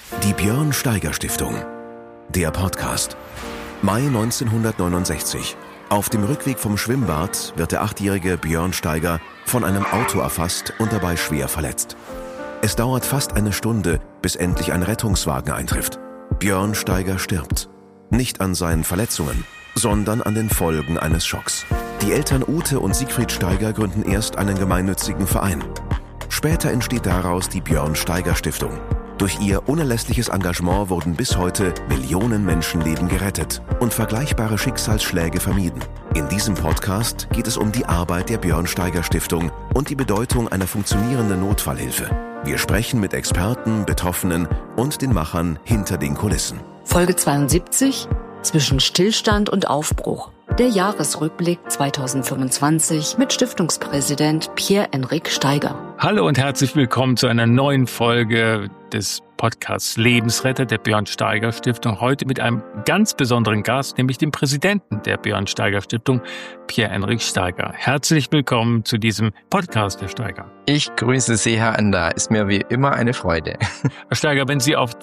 Die Björn Steiger Stiftung. Der Podcast. Mai 1969. Auf dem Rückweg vom Schwimmbad wird der 8-jährige Björn Steiger von einem Auto erfasst und dabei schwer verletzt. Es dauert fast eine Stunde, bis endlich ein Rettungswagen eintrifft. Björn Steiger stirbt. Nicht an seinen Verletzungen, sondern an den Folgen eines Schocks. Die Eltern Ute und Siegfried Steiger gründen erst einen gemeinnützigen Verein. Später entsteht daraus die Björn Steiger Stiftung. Durch ihr unerlässliches Engagement wurden bis heute Millionen Menschenleben gerettet und vergleichbare Schicksalsschläge vermieden. In diesem Podcast geht es um die Arbeit der Björn Steiger Stiftung und die Bedeutung einer funktionierenden Notfallhilfe. Wir sprechen mit Experten, Betroffenen und den Machern hinter den Kulissen. Folge 72: Zwischen Stillstand und Aufbruch. Der Jahresrückblick 2025 mit Stiftungspräsident Pierre-Enric Steiger. Hallo und herzlich willkommen zu einer neuen Folge des Podcasts Lebensretter der Björn Steiger Stiftung. Heute mit einem ganz besonderen Gast, nämlich dem Präsidenten der Björn Steiger Stiftung, Pierre-Enric Steiger. Herzlich willkommen zu diesem Podcast, Herr Steiger. Ich grüße Sie, Herr Anda. Ist mir wie immer eine Freude. Herr Steiger, wenn Sie auf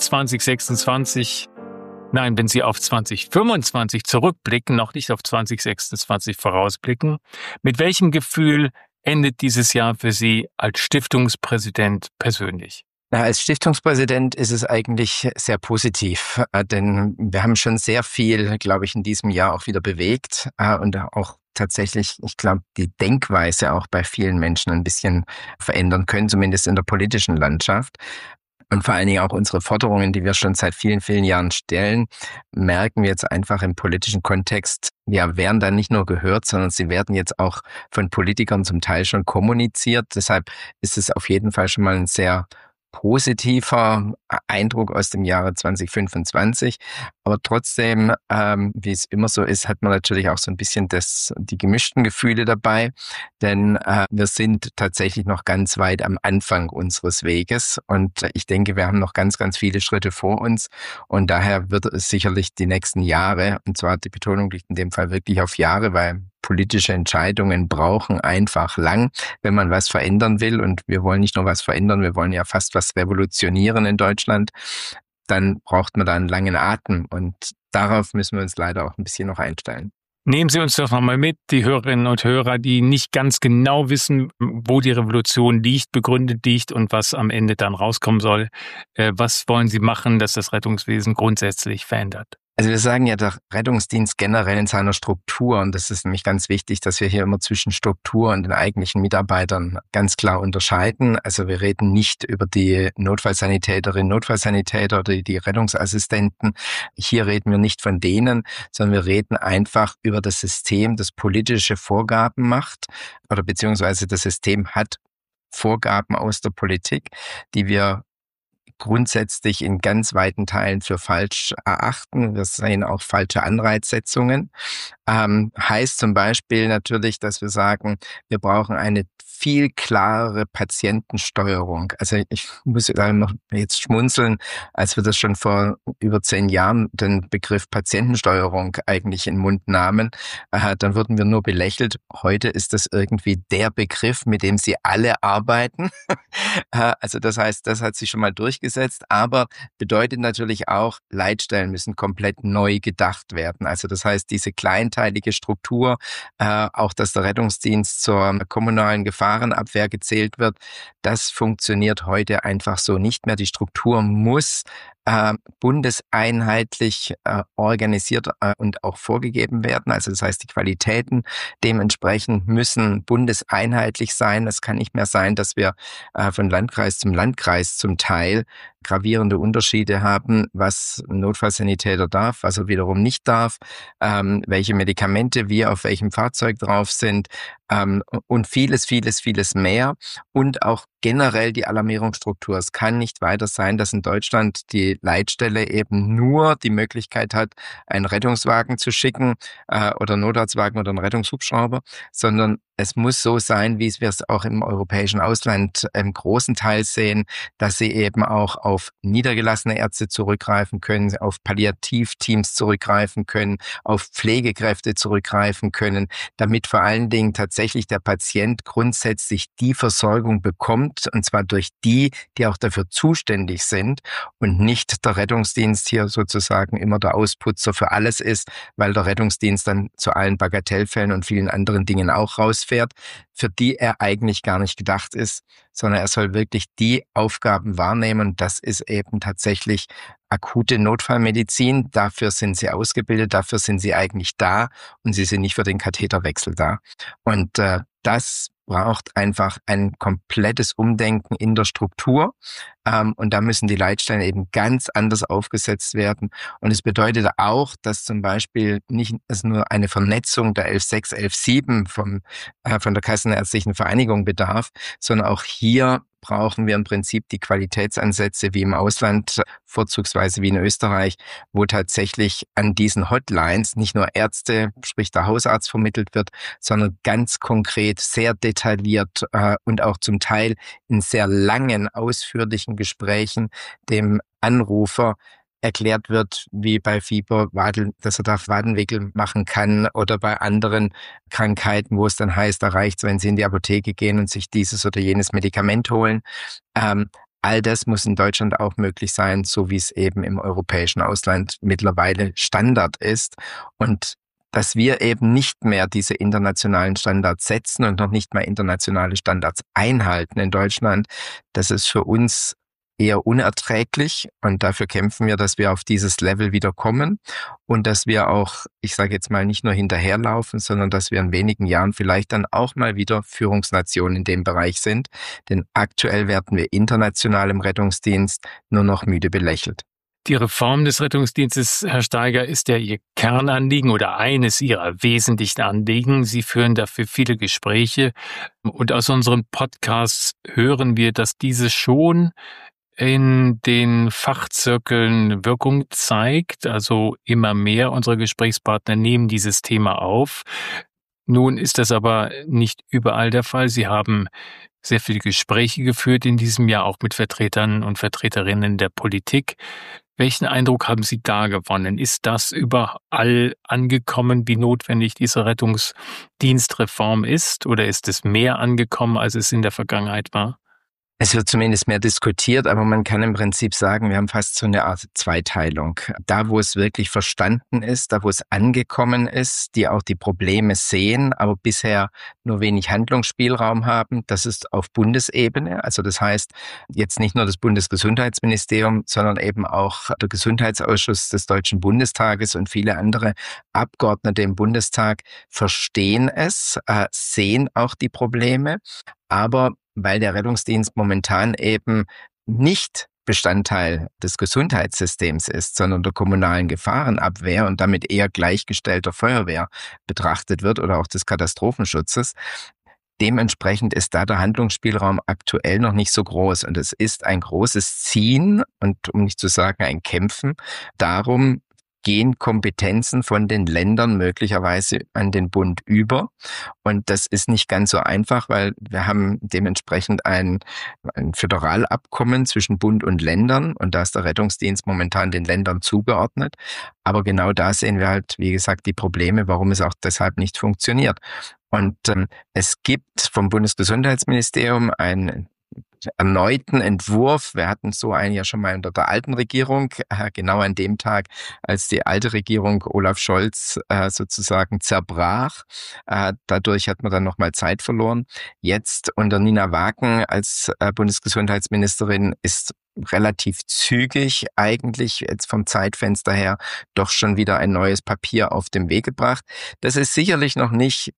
2025 zurückblicken, noch nicht auf 2026 vorausblicken, mit welchem Gefühl endet dieses Jahr für Sie als Stiftungspräsident persönlich? Ja, als Stiftungspräsident ist es eigentlich sehr positiv, denn wir haben schon sehr viel, glaube ich, in diesem Jahr auch wieder bewegt und auch tatsächlich, ich glaube, die Denkweise auch bei vielen Menschen ein bisschen verändern können, zumindest in der politischen Landschaft. Und vor allen Dingen auch unsere Forderungen, die wir schon seit vielen, vielen Jahren stellen, merken wir jetzt einfach im politischen Kontext, ja, werden dann nicht nur gehört, sondern sie werden jetzt auch von Politikern zum Teil schon kommuniziert. Deshalb ist es auf jeden Fall schon mal ein sehr positiver Eindruck aus dem Jahre 2025. Aber trotzdem, wie es immer so ist, hat man natürlich auch so ein bisschen die gemischten Gefühle dabei. Denn wir sind tatsächlich noch ganz weit am Anfang unseres Weges. Und ich denke, wir haben noch ganz, ganz viele Schritte vor uns. Und daher wird es sicherlich die nächsten Jahre, und zwar die Betonung liegt in dem Fall wirklich auf Jahre, weil politische Entscheidungen brauchen einfach lang, wenn man was verändern will. Und wir wollen nicht nur was verändern, wir wollen ja fast was revolutionieren in Deutschland. Dann braucht man da einen langen Atem. Und darauf müssen wir uns leider auch ein bisschen noch einstellen. Nehmen Sie uns doch nochmal mit, die Hörerinnen und Hörer, die nicht ganz genau wissen, wo die Revolution liegt, begründet liegt und was am Ende dann rauskommen soll. Was wollen Sie machen, dass das Rettungswesen grundsätzlich verändert? Also wir sagen ja, der Rettungsdienst generell in seiner Struktur, und das ist nämlich ganz wichtig, dass wir hier immer zwischen Struktur und den eigentlichen Mitarbeitern ganz klar unterscheiden. Also wir reden nicht über die Notfallsanitäterinnen, Notfallsanitäter oder die Rettungsassistenten. Hier reden wir nicht von denen, sondern wir reden einfach über das System, das politische Vorgaben macht, oder beziehungsweise das System hat Vorgaben aus der Politik, die wir grundsätzlich in ganz weiten Teilen für falsch erachten. Wir sehen auch falsche Anreizsetzungen. Heißt zum Beispiel natürlich, dass wir sagen, wir brauchen eine viel klarere Patientensteuerung. Also ich muss da noch jetzt schmunzeln, als wir das schon vor über 10 Jahren den Begriff Patientensteuerung eigentlich in den Mund nahmen, dann wurden wir nur belächelt. Heute ist das irgendwie der Begriff, mit dem sie alle arbeiten. Also das heißt, das hat sich schon mal durchgesetzt, aber bedeutet natürlich auch, Leitstellen müssen komplett neu gedacht werden. Also das heißt, diese kleinteilige Struktur, auch dass der Rettungsdienst zur kommunalen Gefahrenabwehr gezählt wird, das funktioniert heute einfach so nicht mehr. Die Struktur muss bundeseinheitlich organisiert und auch vorgegeben werden. Also das heißt, die Qualitäten dementsprechend müssen bundeseinheitlich sein. Es kann nicht mehr sein, dass wir von Landkreis zum Landkreis zum Teil gravierende Unterschiede haben, was ein Notfallsanitäter darf, was er wiederum nicht darf, welche Medikamente wie auf welchem Fahrzeug drauf sind und vieles, vieles, vieles mehr. Und auch generell die Alarmierungsstruktur. Es kann nicht weiter sein, dass in Deutschland die Leitstelle eben nur die Möglichkeit hat, einen Rettungswagen zu schicken oder einen Notarztwagen oder einen Rettungshubschrauber, sondern es muss so sein, wie wir es auch im europäischen Ausland im großen Teil sehen, dass sie eben auch auf niedergelassene Ärzte zurückgreifen können, auf Palliativteams zurückgreifen können, auf Pflegekräfte zurückgreifen können, damit vor allen Dingen tatsächlich der Patient grundsätzlich die Versorgung bekommt, benannt, und zwar durch die auch dafür zuständig sind und nicht der Rettungsdienst hier sozusagen immer der Ausputzer für alles ist, weil der Rettungsdienst dann zu allen Bagatellfällen und vielen anderen Dingen auch rausfährt, für die er eigentlich gar nicht gedacht ist, sondern er soll wirklich die Aufgaben wahrnehmen. Das ist eben tatsächlich akute Notfallmedizin. Dafür sind sie ausgebildet, dafür sind sie eigentlich da und sie sind nicht für den Katheterwechsel da. Und das braucht einfach ein komplettes Umdenken in der Struktur. Und da müssen die Leitstellen eben ganz anders aufgesetzt werden. Und es bedeutet auch, dass zum Beispiel nicht nur eine Vernetzung der 11.6, 11.7 von der Kassenärztlichen Vereinigung bedarf, sondern auch hier brauchen wir im Prinzip die Qualitätsansätze wie im Ausland, vorzugsweise wie in Österreich, wo tatsächlich an diesen Hotlines nicht nur Ärzte, sprich der Hausarzt vermittelt wird, sondern ganz konkret, sehr detailliert und auch zum Teil in sehr langen, ausführlichen Gesprächen dem Anrufer erklärt wird, wie bei Fieber, dass er da Wadenwickel machen kann, oder bei anderen Krankheiten, wo es dann heißt, da reicht es, wenn Sie in die Apotheke gehen und sich dieses oder jenes Medikament holen. All das muss in Deutschland auch möglich sein, so wie es eben im europäischen Ausland mittlerweile Standard ist. Und dass wir eben nicht mehr diese internationalen Standards setzen und noch nicht mal internationale Standards einhalten in Deutschland, das ist für uns eher unerträglich, und dafür kämpfen wir, dass wir auf dieses Level wieder kommen und dass wir auch, ich sage jetzt mal, nicht nur hinterherlaufen, sondern dass wir in wenigen Jahren vielleicht dann auch mal wieder Führungsnation in dem Bereich sind. Denn aktuell werden wir international im Rettungsdienst nur noch müde belächelt. Die Reform des Rettungsdienstes, Herr Steiger, ist ja Ihr Kernanliegen oder eines Ihrer wesentlichen Anliegen. Sie führen dafür viele Gespräche, und aus unseren Podcasts hören wir, dass diese schon in den Fachzirkeln Wirkung zeigt. Also immer mehr unserer Gesprächspartner nehmen dieses Thema auf. Nun ist das aber nicht überall der Fall. Sie haben sehr viele Gespräche geführt in diesem Jahr, auch mit Vertretern und Vertreterinnen der Politik. Welchen Eindruck haben Sie da gewonnen? Ist das überall angekommen, wie notwendig diese Rettungsdienstreform ist? Oder ist es mehr angekommen, als es in der Vergangenheit war? Es wird zumindest mehr diskutiert, aber man kann im Prinzip sagen, wir haben fast so eine Art Zweiteilung. Da, wo es wirklich verstanden ist, da, wo es angekommen ist, die auch die Probleme sehen, aber bisher nur wenig Handlungsspielraum haben, das ist auf Bundesebene. Also das heißt, jetzt nicht nur das Bundesgesundheitsministerium, sondern eben auch der Gesundheitsausschuss des Deutschen Bundestages und viele andere Abgeordnete im Bundestag verstehen es, sehen auch die Probleme, aber weil der Rettungsdienst momentan eben nicht Bestandteil des Gesundheitssystems ist, sondern der kommunalen Gefahrenabwehr und damit eher gleichgestellter Feuerwehr betrachtet wird oder auch des Katastrophenschutzes. Dementsprechend ist da der Handlungsspielraum aktuell noch nicht so groß. Und es ist ein großes Ziehen und, um nicht zu sagen, ein Kämpfen darum, gehen Kompetenzen von den Ländern möglicherweise an den Bund über. Und das ist nicht ganz so einfach, weil wir haben dementsprechend ein Föderalabkommen zwischen Bund und Ländern, und da ist der Rettungsdienst momentan den Ländern zugeordnet. Aber genau da sehen wir halt, wie gesagt, die Probleme, warum es auch deshalb nicht funktioniert. Und es gibt vom Bundesgesundheitsministerium einen erneuten Entwurf. Wir hatten so einen ja schon mal unter der alten Regierung, genau an dem Tag, als die alte Regierung Olaf Scholz sozusagen zerbrach. Dadurch hat man dann nochmal Zeit verloren. Jetzt unter Nina Wagen als Bundesgesundheitsministerin ist relativ zügig eigentlich jetzt vom Zeitfenster her doch schon wieder ein neues Papier auf den Weg gebracht. Das ist sicherlich noch nicht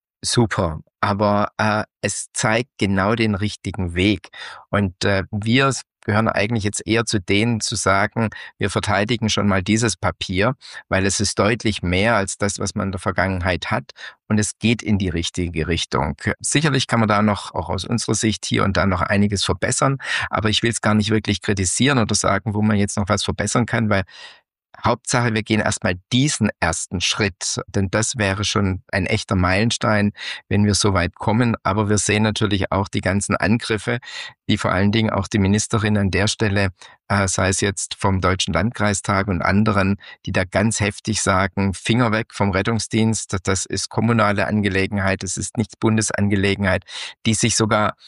super, aber es zeigt genau den richtigen Weg. Und wir gehören eigentlich jetzt eher zu denen, zu sagen, wir verteidigen schon mal dieses Papier, weil es ist deutlich mehr als das, was man in der Vergangenheit hat, und es geht in die richtige Richtung. Sicherlich kann man da noch, auch aus unserer Sicht, hier und da noch einiges verbessern, aber ich will es gar nicht wirklich kritisieren oder sagen, wo man jetzt noch was verbessern kann, weil Hauptsache, wir gehen erstmal diesen ersten Schritt, denn das wäre schon ein echter Meilenstein, wenn wir so weit kommen. Aber wir sehen natürlich auch die ganzen Angriffe, die vor allen Dingen auch die Ministerin an der Stelle, sei es jetzt vom Deutschen Landkreistag und anderen, die da ganz heftig sagen, Finger weg vom Rettungsdienst, das ist kommunale Angelegenheit, das ist nicht Bundesangelegenheit, die sich sogar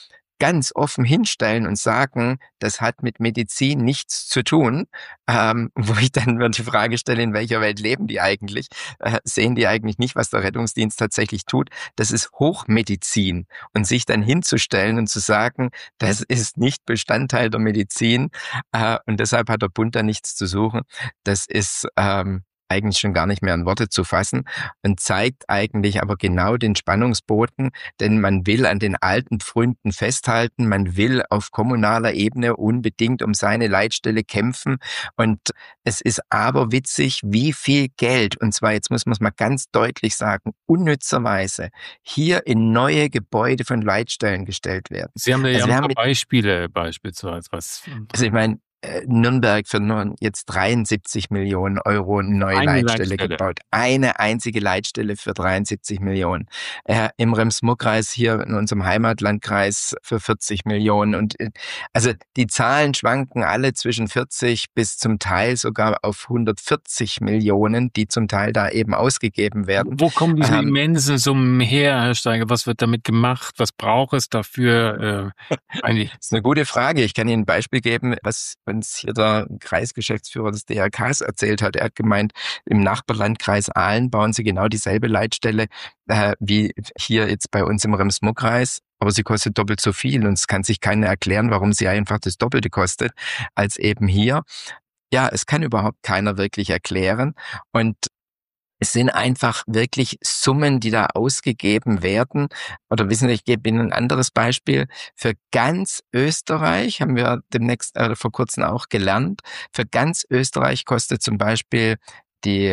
ganz offen hinstellen und sagen, das hat mit Medizin nichts zu tun, wo ich dann mir die Frage stelle, in welcher Welt leben die eigentlich? Sehen die eigentlich nicht, was der Rettungsdienst tatsächlich tut? Das ist Hochmedizin. Und sich dann hinzustellen und zu sagen, das ist nicht Bestandteil der Medizin und deshalb hat der Bund da nichts zu suchen, das ist eigentlich schon gar nicht mehr in Worte zu fassen und zeigt eigentlich aber genau den Spannungsbogen, denn man will an den alten Pfründen festhalten, man will auf kommunaler Ebene unbedingt um seine Leitstelle kämpfen und es ist aber witzig, wie viel Geld, und zwar jetzt muss man es mal ganz deutlich sagen, unnützerweise hier in neue Gebäude von Leitstellen gestellt werden. Sie haben ja ein paar Beispiele beispielsweise. Also ich meine, Nürnberg für nur jetzt 73 Millionen Euro eine neue Leitstelle gebaut. Eine einzige Leitstelle für 73 Millionen. Im Rems-Murr-Kreis hier in unserem Heimatlandkreis für 40 Millionen. Und also die Zahlen schwanken alle zwischen 40 bis zum Teil sogar auf 140 Millionen, die zum Teil da eben ausgegeben werden. Wo kommen diese immensen Summen her, Herr Steiger? Was wird damit gemacht? Was braucht es dafür? Eigentlich? Das ist eine gute Frage. Ich kann Ihnen ein Beispiel geben, was uns hier der Kreisgeschäftsführer des DRKs erzählt hat. Er hat gemeint, im Nachbarlandkreis Aalen bauen sie genau dieselbe Leitstelle wie hier jetzt bei uns im Rems-Murr-Kreis, aber sie kostet doppelt so viel und es kann sich keiner erklären, warum sie einfach das Doppelte kostet als eben hier. Ja, es kann überhaupt keiner wirklich erklären und es sind einfach wirklich Summen, die da ausgegeben werden. Oder wissen Sie, ich gebe Ihnen ein anderes Beispiel. Für ganz Österreich haben wir vor kurzem auch gelernt. Für ganz Österreich kostet zum Beispiel die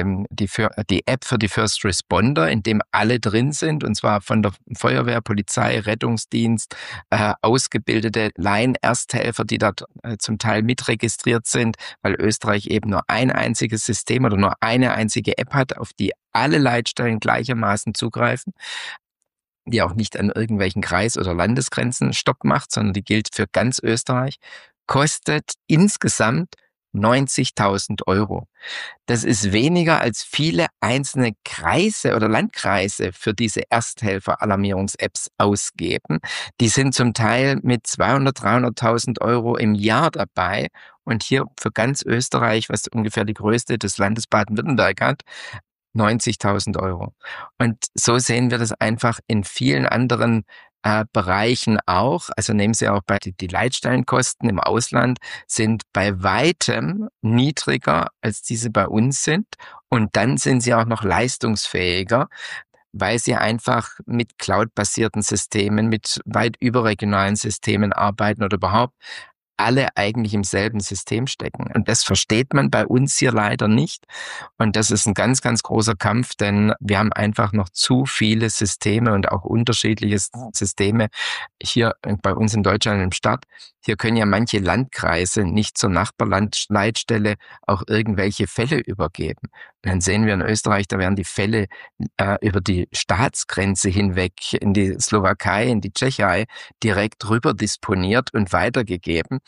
App für die First Responder, in dem alle drin sind, und zwar von der Feuerwehr, Polizei, Rettungsdienst, ausgebildete Laienersthelfer, die da zum Teil mitregistriert sind, weil Österreich eben nur ein einziges System oder nur eine einzige App hat, auf die alle Leitstellen gleichermaßen zugreifen, die auch nicht an irgendwelchen Kreis- oder Landesgrenzen Stopp macht, sondern die gilt für ganz Österreich, kostet insgesamt 90.000 Euro. Das ist weniger als viele einzelne Kreise oder Landkreise für diese Ersthelfer-Alarmierungs-Apps ausgeben. Die sind zum Teil mit 200.000, 300.000 Euro im Jahr dabei. Und hier für ganz Österreich, was ungefähr die Größe des Landes Baden-Württemberg hat, 90.000 Euro. Und so sehen wir das einfach in vielen anderen Bereichen auch. Also nehmen Sie auch bei die Leitstellenkosten im Ausland sind bei weitem niedriger, als diese bei uns sind. Und dann sind sie auch noch leistungsfähiger, weil sie einfach mit Cloud-basierten Systemen, mit weit überregionalen Systemen arbeiten oder überhaupt alle eigentlich im selben System stecken. Und das versteht man bei uns hier leider nicht. Und das ist ein ganz, ganz großer Kampf, denn wir haben einfach noch zu viele Systeme und auch unterschiedliche Systeme hier bei uns in Deutschland im Staat. Hier können ja manche Landkreise nicht zur Nachbarlandleitstelle auch irgendwelche Fälle übergeben. Und dann sehen wir in Österreich, da werden die Fälle über die Staatsgrenze hinweg in die Slowakei, in die Tschechei direkt rüber disponiert und weitergegeben.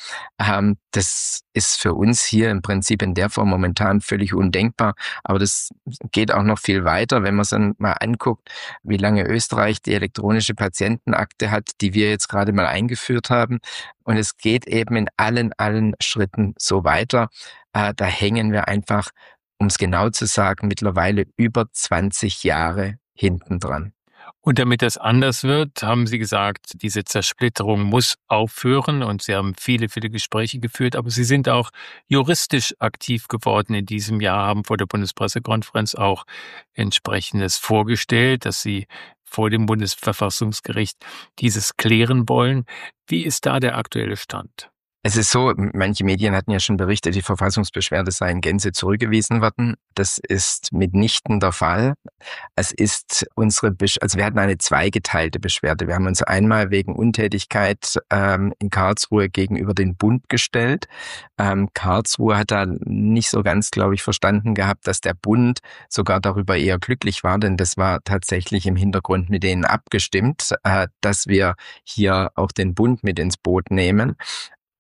Das ist für uns hier im Prinzip in der Form momentan völlig undenkbar. Aber das geht auch noch viel weiter, wenn man es dann mal anguckt, wie lange Österreich die elektronische Patientenakte hat, die wir jetzt gerade mal eingeführt haben. Und es geht eben in allen Schritten so weiter. Da hängen wir einfach, um es genau zu sagen, mittlerweile über 20 Jahre hinten dran. Und damit das anders wird, haben Sie gesagt, diese Zersplitterung muss aufhören und Sie haben viele, viele Gespräche geführt, aber Sie sind auch juristisch aktiv geworden in diesem Jahr, haben vor der Bundespressekonferenz auch entsprechendes vorgestellt, dass Sie vor dem Bundesverfassungsgericht dieses klären wollen. Wie ist da der aktuelle Stand? Es ist so, manche Medien hatten ja schon berichtet, die Verfassungsbeschwerde sei in Gänze zurückgewiesen worden. Das ist mitnichten der Fall. Es ist also wir hatten eine zweigeteilte Beschwerde. Wir haben uns einmal wegen Untätigkeit in Karlsruhe gegenüber den Bund gestellt. Karlsruhe hat da nicht so ganz, glaube ich, verstanden gehabt, dass der Bund sogar darüber eher glücklich war, denn das war tatsächlich im Hintergrund mit denen abgestimmt, dass wir hier auch den Bund mit ins Boot nehmen.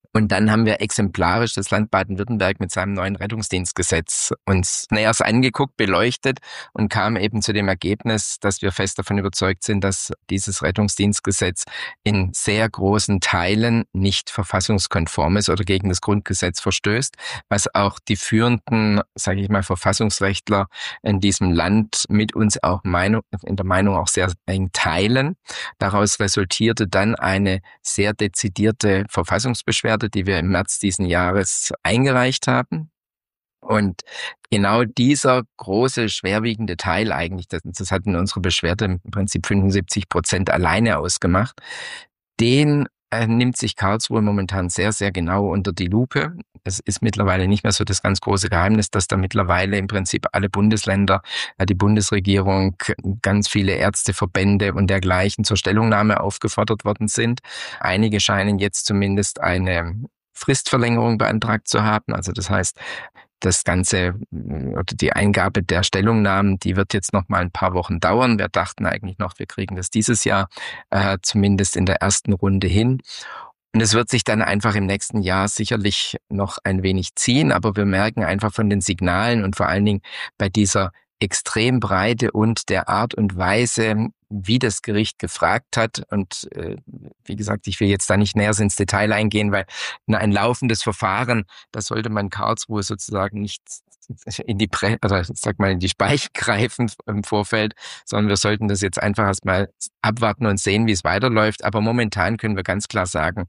Und dann haben wir exemplarisch das Land Baden-Württemberg mit seinem neuen Rettungsdienstgesetz uns näher angeguckt, beleuchtet und kamen eben zu dem Ergebnis, dass wir fest davon überzeugt sind, dass dieses Rettungsdienstgesetz in sehr großen Teilen nicht verfassungskonform ist oder gegen das Grundgesetz verstößt, was auch die führenden, sage ich mal, Verfassungsrechtler in diesem Land mit uns auch in der Meinung auch sehr eng teilen. Daraus resultierte dann eine sehr dezidierte Verfassungsbeschwerde, die wir im März diesen Jahres eingereicht haben. Und genau dieser große, schwerwiegende Teil eigentlich, das hat in unserer Beschwerde im Prinzip 75% alleine ausgemacht, den nimmt sich Karlsruhe momentan sehr, sehr genau unter die Lupe. Es ist mittlerweile nicht mehr so das ganz große Geheimnis, dass da mittlerweile im Prinzip alle Bundesländer, die Bundesregierung, ganz viele Ärzteverbände und dergleichen zur Stellungnahme aufgefordert worden sind. Einige scheinen jetzt zumindest eine Fristverlängerung beantragt zu haben. Also das heißt, das Ganze oder die Eingabe der Stellungnahmen, die wird jetzt noch mal ein paar Wochen dauern. Wir dachten eigentlich noch, wir kriegen das dieses Jahr zumindest in der ersten Runde hin. Und es wird sich dann einfach im nächsten Jahr sicherlich noch ein wenig ziehen. Aber wir merken einfach von den Signalen und vor allen Dingen bei dieser Extrembreite und der Art und Weise, wie das Gericht gefragt hat. Und wie gesagt, ich will jetzt da nicht näher ins Detail eingehen, weil ein laufendes Verfahren, da sollte man Karlsruhe sozusagen nicht in die in die Speichen greifen im Vorfeld, sondern wir sollten das jetzt einfach erstmal abwarten und sehen, wie es weiterläuft. Aber momentan können wir ganz klar sagen,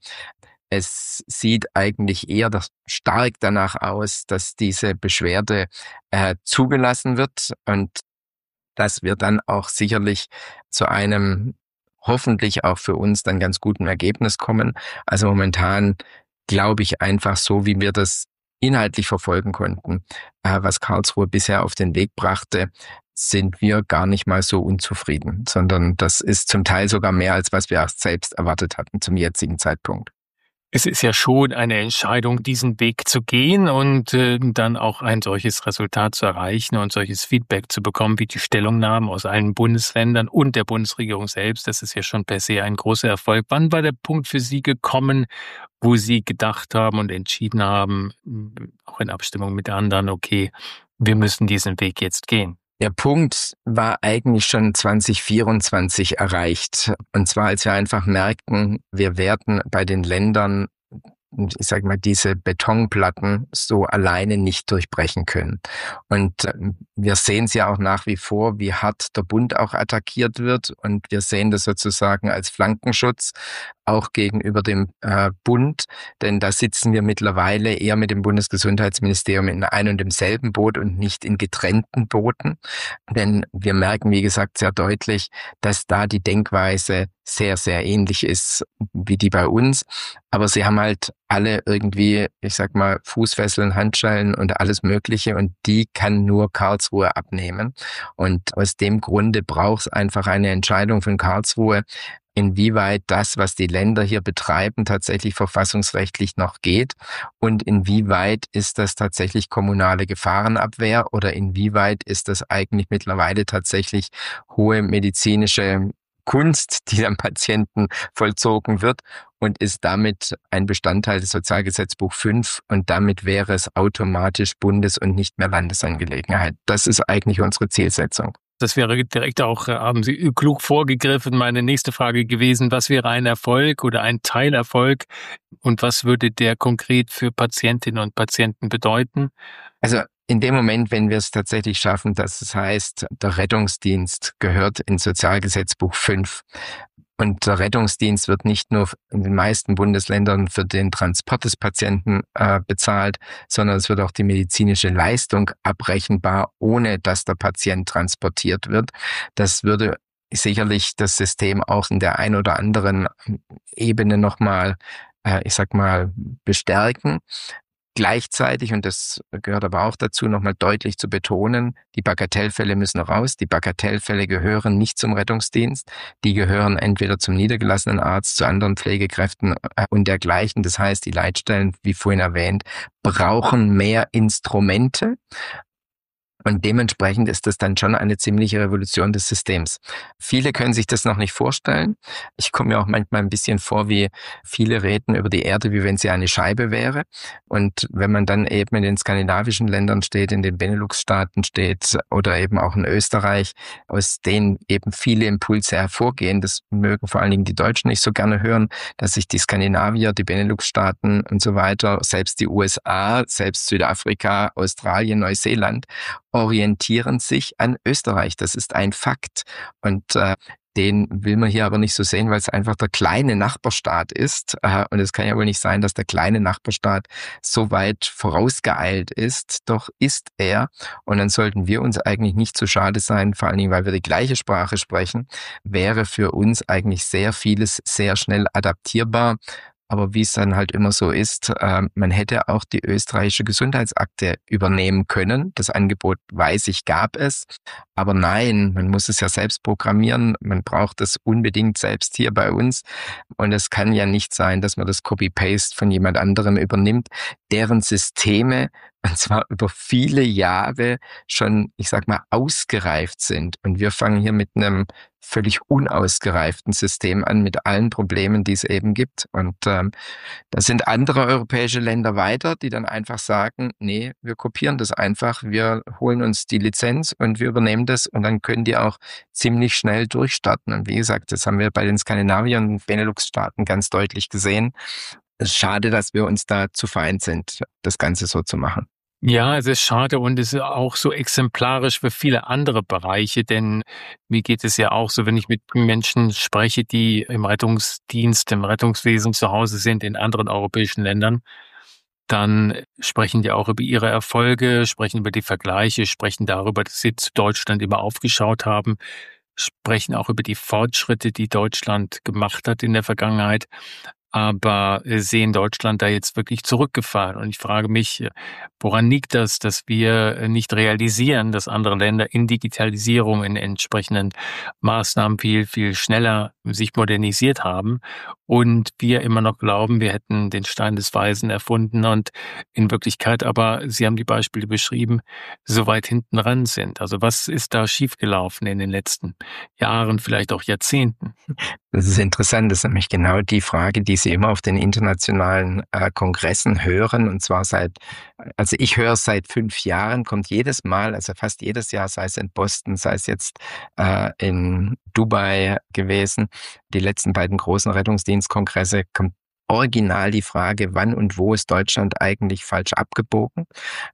es sieht eigentlich eher stark danach aus, dass diese Beschwerde zugelassen wird und dass wir dann auch sicherlich zu einem hoffentlich auch für uns dann ganz guten Ergebnis kommen. Also momentan glaube ich einfach so, wie wir das inhaltlich verfolgen konnten, was Karlsruhe bisher auf den Weg brachte, sind wir gar nicht mal so unzufrieden, sondern das ist zum Teil sogar mehr, als was wir erst selbst erwartet hatten zum jetzigen Zeitpunkt. Es ist ja schon eine Entscheidung, diesen Weg zu gehen und dann auch ein solches Resultat zu erreichen und solches Feedback zu bekommen, wie die Stellungnahmen aus allen Bundesländern und der Bundesregierung selbst. Das ist ja schon per se ein großer Erfolg. Wann war der Punkt für Sie gekommen, wo Sie gedacht haben und entschieden haben, auch in Abstimmung mit anderen, okay, wir müssen diesen Weg jetzt gehen? Der Punkt war eigentlich schon 2024 erreicht. Und zwar, als wir einfach merkten, wir werden bei den Ländern, ich sage mal, diese Betonplatten so alleine nicht durchbrechen können. Und wir sehen es ja auch nach wie vor, wie hart der Bund auch attackiert wird. Und wir sehen das sozusagen als Flankenschutz auch gegenüber dem Bund, denn da sitzen wir mittlerweile eher mit dem Bundesgesundheitsministerium in einem und demselben Boot und nicht in getrennten Booten. Denn wir merken, wie gesagt, sehr deutlich, dass da die Denkweise sehr, sehr ähnlich ist wie die bei uns. Aber sie haben halt alle irgendwie, ich sag mal, Fußfesseln, Handschellen und alles Mögliche und die kann nur Karlsruhe abnehmen. Und aus dem Grunde braucht es einfach eine Entscheidung von Karlsruhe, inwieweit das, was die Länder hier betreiben, tatsächlich verfassungsrechtlich noch geht und inwieweit ist das tatsächlich kommunale Gefahrenabwehr oder inwieweit ist das eigentlich mittlerweile tatsächlich hohe medizinische Kunst, die am Patienten vollzogen wird und ist damit ein Bestandteil des Sozialgesetzbuch 5 und damit wäre es automatisch Bundes- und nicht mehr Landesangelegenheit. Das ist eigentlich unsere Zielsetzung. Das wäre direkt auch, haben Sie klug vorgegriffen, meine nächste Frage gewesen, was wäre ein Erfolg oder ein Teilerfolg und was würde der konkret für Patientinnen und Patienten bedeuten? Also in dem Moment, wenn wir es tatsächlich schaffen, dass es heißt, der Rettungsdienst gehört ins Sozialgesetzbuch 5 und der Rettungsdienst wird nicht nur in den meisten Bundesländern für den Transport des Patienten bezahlt, sondern es wird auch die medizinische Leistung abrechenbar, ohne dass der Patient transportiert wird. Das würde sicherlich das System auch in der ein oder anderen Ebene nochmal, bestärken. Gleichzeitig, und das gehört aber auch dazu, nochmal deutlich zu betonen, die Bagatellfälle müssen raus. Die Bagatellfälle gehören nicht zum Rettungsdienst. Die gehören entweder zum niedergelassenen Arzt, zu anderen Pflegekräften und dergleichen. Das heißt, die Leitstellen, wie vorhin erwähnt, brauchen mehr Instrumente. Und dementsprechend ist das dann schon eine ziemliche Revolution des Systems. Viele können sich das noch nicht vorstellen. Ich komme mir auch manchmal ein bisschen vor, wie viele reden über die Erde, wie wenn sie eine Scheibe wäre. Und wenn man dann eben in den skandinavischen Ländern steht, in den Benelux-Staaten steht oder eben auch in Österreich, aus denen eben viele Impulse hervorgehen, das mögen vor allen Dingen die Deutschen nicht so gerne hören, dass sich die Skandinavier, die Benelux-Staaten und so weiter, selbst die USA, selbst Südafrika, Australien, Neuseeland, orientieren sich an Österreich. Das ist ein Fakt. Und den will man hier aber nicht so sehen, weil es einfach der kleine Nachbarstaat ist. Und es kann ja wohl nicht sein, dass der kleine Nachbarstaat so weit vorausgeeilt ist. Doch ist er. Und dann sollten wir uns eigentlich nicht zu schade sein, vor allen Dingen, weil wir die gleiche Sprache sprechen, wäre für uns eigentlich sehr vieles sehr schnell adaptierbar. Aber wie es dann halt immer so ist, man hätte auch die österreichische Gesundheitsakte übernehmen können. Das Angebot, weiß ich, gab es. Aber nein, man muss es ja selbst programmieren. Man braucht es unbedingt selbst hier bei uns. Und es kann ja nicht sein, dass man das Copy-Paste von jemand anderem übernimmt, deren Systeme, und zwar über viele Jahre schon, ich sag mal, ausgereift sind. Und wir fangen hier mit einem völlig unausgereiften System an, mit allen Problemen, die es eben gibt. Und da sind andere europäische Länder weiter, die dann einfach sagen, nee, wir kopieren das einfach, wir holen uns die Lizenz und wir übernehmen das und dann können die auch ziemlich schnell durchstarten. Und wie gesagt, das haben wir bei den Skandinaviern und Benelux-Staaten ganz deutlich gesehen. Es ist schade, dass wir uns da zu vereint sind, das Ganze so zu machen. Ja, es ist schade und es ist auch so exemplarisch für viele andere Bereiche, denn mir geht es ja auch so, wenn ich mit Menschen spreche, die im Rettungsdienst, im Rettungswesen zu Hause sind in anderen europäischen Ländern, dann sprechen die auch über ihre Erfolge, sprechen über die Vergleiche, sprechen darüber, dass sie zu Deutschland immer aufgeschaut haben, sprechen auch über die Fortschritte, die Deutschland gemacht hat in der Vergangenheit. Aber sehen Deutschland da jetzt wirklich zurückgefahren? Und ich frage mich, woran liegt das, dass wir nicht realisieren, dass andere Länder in Digitalisierung, in entsprechenden Maßnahmen viel, viel schneller sich modernisiert haben und wir immer noch glauben, wir hätten den Stein des Weisen erfunden und in Wirklichkeit aber, Sie haben die Beispiele beschrieben, so weit hinten ran sind. Also was ist da schiefgelaufen in den letzten Jahren, vielleicht auch Jahrzehnten? Das ist interessant, das ist nämlich genau die Frage, die Sie immer auf den internationalen Kongressen hören. Und zwar also ich höre es seit 5 Jahren, kommt jedes Mal, also fast jedes Jahr, sei es in Boston, sei es jetzt in Dubai gewesen, die letzten beiden großen Rettungsdienstkongresse, kommt original die Frage, wann und wo ist Deutschland eigentlich falsch abgebogen?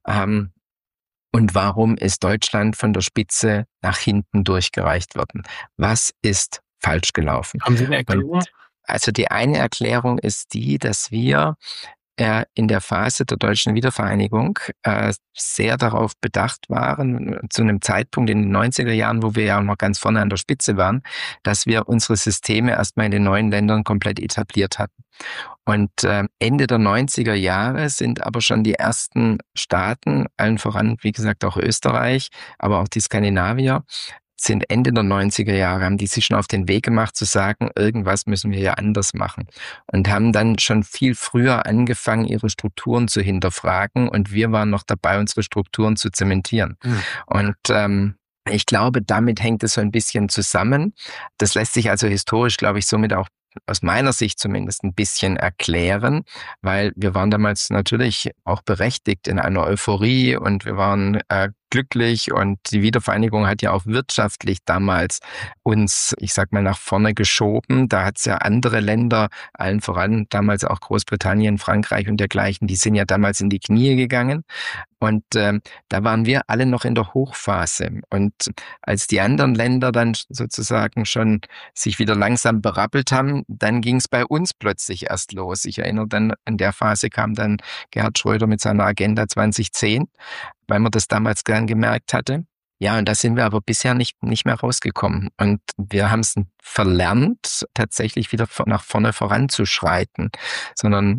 Und warum ist Deutschland von der Spitze nach hinten durchgereicht worden? Was ist falsch gelaufen? Haben Sie eine Erklärung? Also die eine Erklärung ist die, dass wir in der Phase der deutschen Wiedervereinigung sehr darauf bedacht waren, zu einem Zeitpunkt in den 90er Jahren, wo wir ja noch ganz vorne an der Spitze waren, dass wir unsere Systeme erstmal in den neuen Ländern komplett etabliert hatten. Und Ende der 90er Jahre sind aber schon die ersten Staaten, allen voran, wie gesagt, auch Österreich, aber auch die Skandinavier, sind Ende der 90er Jahre, haben die sich schon auf den Weg gemacht zu sagen, irgendwas müssen wir ja anders machen. Und haben dann schon viel früher angefangen, ihre Strukturen zu hinterfragen. Und wir waren noch dabei, unsere Strukturen zu zementieren. Und ich glaube, damit hängt es so ein bisschen zusammen. Das lässt sich also historisch, glaube ich, somit auch aus meiner Sicht zumindest ein bisschen erklären, weil wir waren damals natürlich auch berechtigt in einer Euphorie und wir waren glücklich und die Wiedervereinigung hat ja auch wirtschaftlich damals uns, ich sag mal, nach vorne geschoben. Da hat es ja andere Länder, allen voran damals auch Großbritannien, Frankreich und dergleichen, die sind ja damals in die Knie gegangen. Und da waren wir alle noch in der Hochphase. Und als die anderen Länder dann sozusagen schon sich wieder langsam berappelt haben, dann ging es bei uns plötzlich erst los. Ich erinnere dann, in der Phase kam dann Gerhard Schröder mit seiner Agenda 2010, weil man das damals gern gemerkt hatte. Ja, und da sind wir aber bisher nicht mehr rausgekommen. Und wir haben es verlernt, tatsächlich wieder nach vorne voranzuschreiten, sondern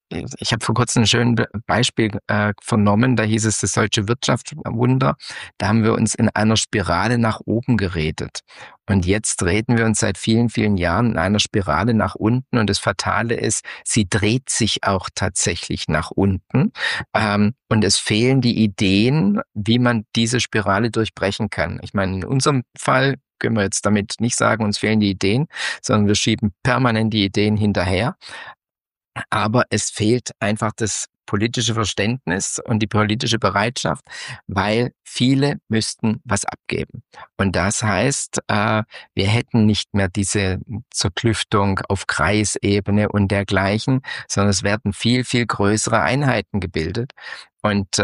Ich habe vor kurzem ein schönes Beispiel vernommen, da hieß es das deutsche Wirtschaftswunder. Da haben wir uns in einer Spirale nach oben geredet. Und jetzt reden wir uns seit vielen, vielen Jahren in einer Spirale nach unten. Und das Fatale ist, sie dreht sich auch tatsächlich nach unten. Und es fehlen die Ideen, wie man diese Spirale durchbrechen kann. Ich meine, in unserem Fall können wir jetzt damit nicht sagen, uns fehlen die Ideen, sondern wir schieben permanent die Ideen hinterher. Aber es fehlt einfach das politische Verständnis und die politische Bereitschaft, weil viele müssten was abgeben. Und das heißt, wir hätten nicht mehr diese Zerklüftung auf Kreisebene und dergleichen, sondern es werden viel, viel größere Einheiten gebildet. Und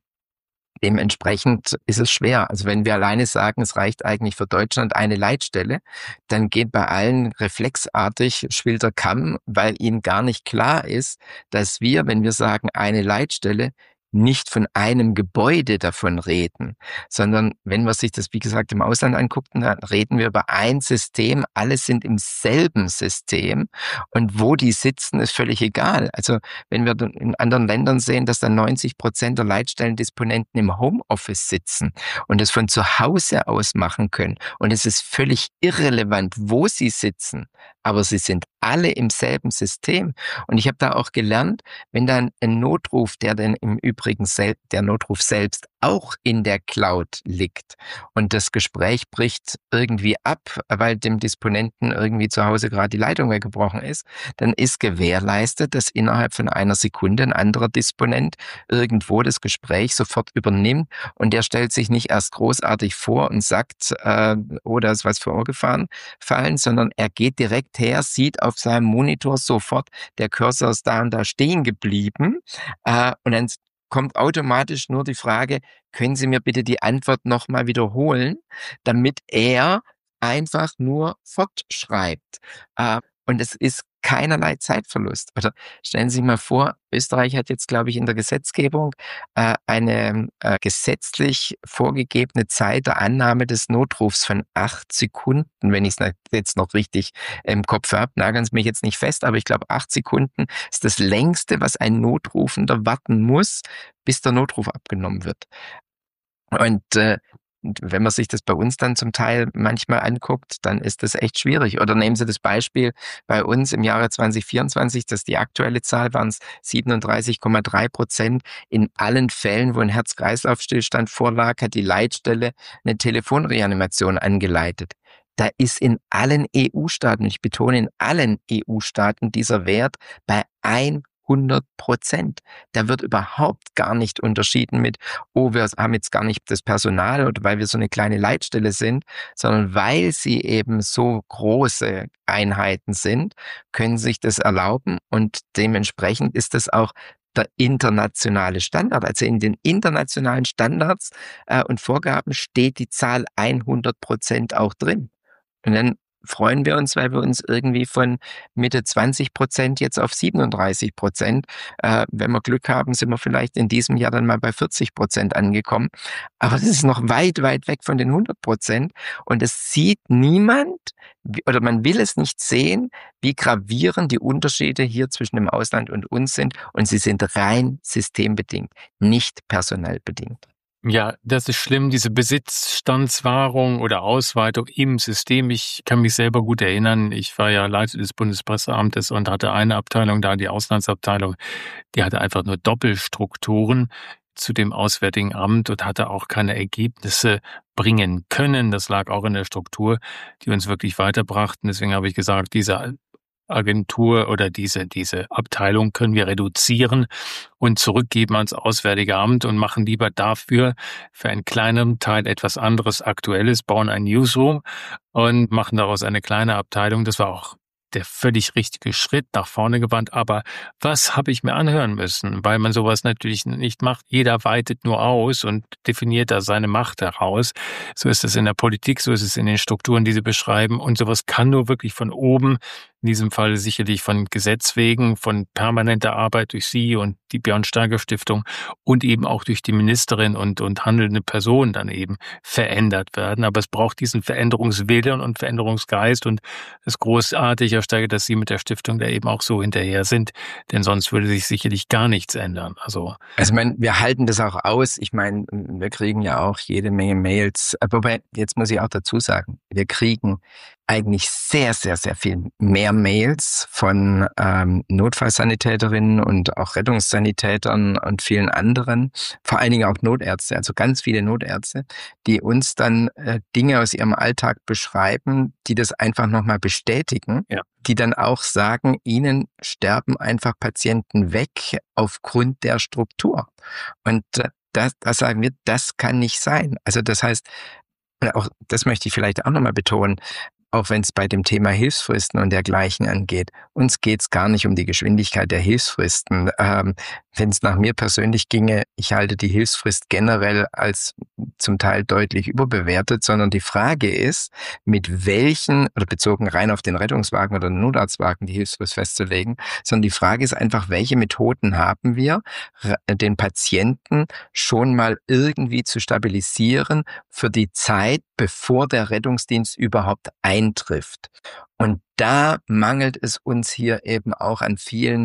dementsprechend ist es schwer. Also wenn wir alleine sagen, es reicht eigentlich für Deutschland eine Leitstelle, dann geht bei allen reflexartig schwillt der Kamm, weil ihnen gar nicht klar ist, dass wir, wenn wir sagen eine Leitstelle, nicht von einem Gebäude davon reden, sondern wenn man sich das, wie gesagt, im Ausland anguckt, dann reden wir über ein System, alle sind im selben System und wo die sitzen, ist völlig egal. Also wenn wir in anderen Ländern sehen, dass dann 90% der Leitstellendisponenten im Homeoffice sitzen und es von zu Hause aus machen können und es ist völlig irrelevant, wo sie sitzen, aber sie sind alle im selben System. Und ich habe da auch gelernt, wenn dann ein Notruf, der dann im Übrigen der Notruf selbst auch in der Cloud liegt und das Gespräch bricht irgendwie ab, weil dem Disponenten irgendwie zu Hause gerade die Leitung weggebrochen ist, dann ist gewährleistet, dass innerhalb von einer Sekunde ein anderer Disponent irgendwo das Gespräch sofort übernimmt und der stellt sich nicht erst großartig vor und sagt, oh, da ist was vorgefallen, sondern er geht direkt her, sieht auf seinem Monitor sofort, der Cursor ist da und da stehen geblieben und dann kommt automatisch nur die Frage, können Sie mir bitte die Antwort nochmal wiederholen, damit er einfach nur fortschreibt. Und es ist keinerlei Zeitverlust. Oder stellen Sie sich mal vor, Österreich hat jetzt, glaube ich, in der Gesetzgebung eine gesetzlich vorgegebene Zeit der Annahme des Notrufs von 8 Sekunden, wenn ich es jetzt noch richtig im Kopf habe. Nageln Sie mich jetzt nicht fest, aber ich glaube, 8 Sekunden ist das längste, was ein Notrufender warten muss, bis der Notruf abgenommen wird. Und wenn man sich das bei uns dann zum Teil manchmal anguckt, dann ist das echt schwierig. Oder nehmen Sie das Beispiel bei uns im Jahre 2024, das die aktuelle Zahl waren es 37,3%. In allen Fällen, wo ein Herz-Kreislauf-Stillstand vorlag, hat die Leitstelle eine Telefonreanimation angeleitet. Da ist in allen EU-Staaten, ich betone in allen EU-Staaten, dieser Wert bei 100%. Da wird überhaupt gar nicht unterschieden mit, oh, wir haben jetzt gar nicht das Personal oder weil wir so eine kleine Leitstelle sind, sondern weil sie eben so große Einheiten sind, können sich das erlauben und dementsprechend ist das auch der internationale Standard. Also in den internationalen Standards und Vorgaben steht die Zahl 100% auch drin. Und dann freuen wir uns, weil wir uns irgendwie von Mitte 20% jetzt auf 37%. Wenn wir Glück haben, sind wir vielleicht in diesem Jahr dann mal bei 40% angekommen. Aber das ist noch weit, weit weg von den 100%. Und es sieht niemand, oder man will es nicht sehen, wie gravierend die Unterschiede hier zwischen dem Ausland und uns sind. Und sie sind rein systembedingt, nicht personell bedingt. Ja, das ist schlimm, diese Besitzstandswahrung oder Ausweitung im System. Ich kann mich selber gut erinnern, ich war ja Leiter des Bundespresseamtes und hatte eine Abteilung da, die Auslandsabteilung, die hatte einfach nur Doppelstrukturen zu dem Auswärtigen Amt und hatte auch keine Ergebnisse bringen können. Das lag auch in der Struktur, die uns wirklich weiterbrachten. Deswegen habe ich gesagt, diese Agentur oder diese Abteilung können wir reduzieren und zurückgeben ans Auswärtige Amt und machen lieber dafür für einen kleineren Teil etwas anderes Aktuelles, bauen ein Newsroom und machen daraus eine kleine Abteilung. Das war auch der völlig richtige Schritt nach vorne gewandt. Aber was habe ich mir anhören müssen? Weil man sowas natürlich nicht macht. Jeder weitet nur aus und definiert da seine Macht heraus. So ist es in der Politik, so ist es in den Strukturen, die sie beschreiben. Und sowas kann nur wirklich von oben in diesem Fall sicherlich von Gesetz wegen, von permanenter Arbeit durch Sie und die Björn-Steiger-Stiftung und eben auch durch die Ministerin und handelnde Personen dann eben verändert werden. Aber es braucht diesen Veränderungswillen und Veränderungsgeist, und es ist großartig, Herr Steiger, dass Sie mit der Stiftung da eben auch so hinterher sind, denn sonst würde sich sicherlich gar nichts ändern. Also ich meine, wir halten das auch aus. Ich meine, wir kriegen ja auch jede Menge Mails. Wobei, jetzt muss ich auch dazu sagen, wir kriegen eigentlich sehr, sehr, sehr viel mehr Mails von Notfallsanitäterinnen und auch Rettungssanitätern und vielen anderen, vor allen Dingen auch Notärzte, also ganz viele Notärzte, die uns dann Dinge aus ihrem Alltag beschreiben, die das einfach nochmal bestätigen, ja, die dann auch sagen, ihnen sterben einfach Patienten weg aufgrund der Struktur. Und das sagen wir, das kann nicht sein. Also das heißt, auch das möchte ich vielleicht auch nochmal betonen, auch wenn es bei dem Thema Hilfsfristen und dergleichen angeht, uns geht es gar nicht um die Geschwindigkeit der Hilfsfristen. Wenn es nach mir persönlich ginge, ich halte die Hilfsfrist generell als zum Teil deutlich überbewertet, sondern die Frage ist, mit welchen, oder bezogen rein auf den Rettungswagen oder den Notarztwagen die Hilfsfrist festzulegen, sondern die Frage ist einfach, welche Methoden haben wir, den Patienten schon mal irgendwie zu stabilisieren für die Zeit, bevor der Rettungsdienst überhaupt eintrifft. Und da mangelt es uns hier eben auch an vielen,